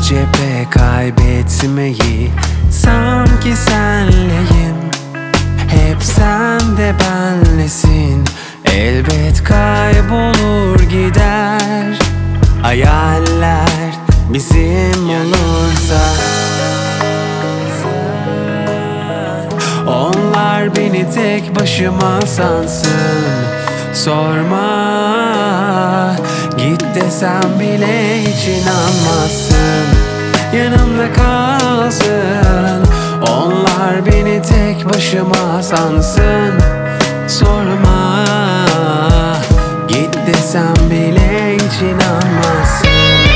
cephe kaybetmeyi, sanki senleyim, hep sen de benlesin. Elbet kaybolur gider hayaller bizim olursa. Onlar beni tek başıma sansın, sorma. Git desem bile hiç inanmazsın, yanımda kalsın. Onlar beni tek başıma sansın, sorma. Git desem bile hiç inanmazsın.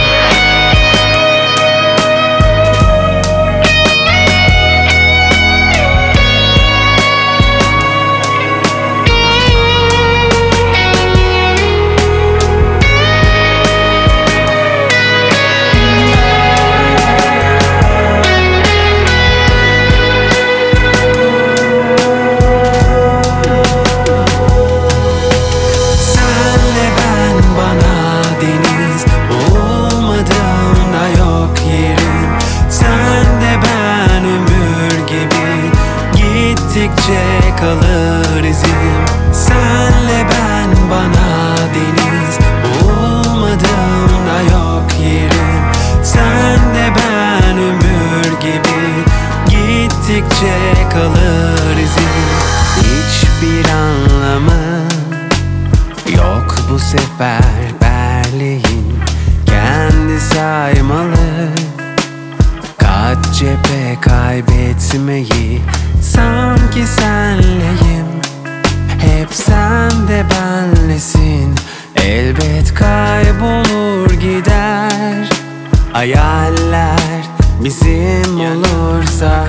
Gittikçe kalır izim, senle ben bana deniz. Olmadım da yok yerim, sen de ben ömür gibi. Gittikçe kalır izim. Hiçbir anlamı yok bu sefer Berlin, kendi saymalı. Kaç cephe kaybetmeyi, sanki senleyim, hep sen de benlesin. Elbet kaybolur gider hayaller bizim olursa.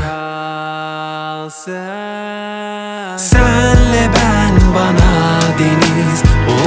Senle ben bana deniz,